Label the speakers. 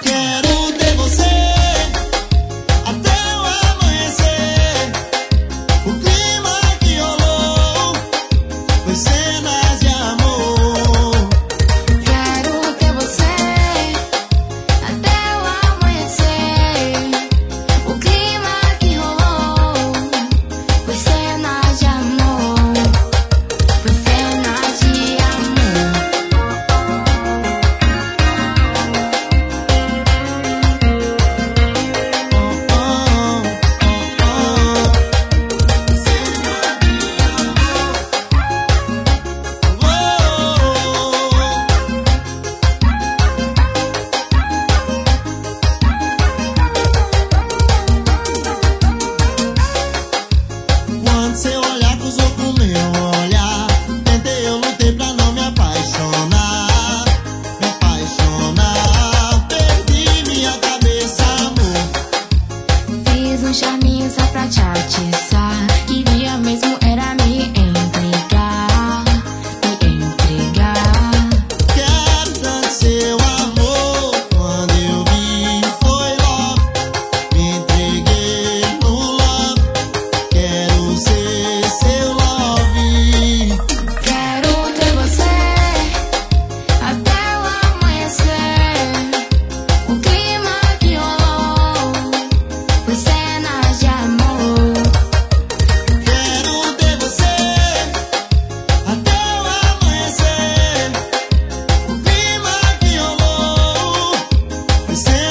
Speaker 1: Quero ter você até o amanhecer. O clima que rolou foi cenas de amor.
Speaker 2: Quero ter você até o amanhecer. O clima que rolou foi cenas de amor. Foi cenas de amor.
Speaker 1: Quando seu olhar cruzou com meu olhar, tentei, eu lutei pra não me apaixonar. Me apaixonar, perdi minha cabeça, amor.
Speaker 2: Fiz um charminho só pra te atiçar. Queria mesmo era me entregar. Me entregar.
Speaker 1: Quero tanto seu amor. Quando eu vi foi love. Me entreguei no love. Quero ser seu love.
Speaker 2: Quero ter você até o amanhecer. O clima que rolou foi cenas de amor.
Speaker 1: Quero ter você até o amanhecer. O clima que rolou foi cenas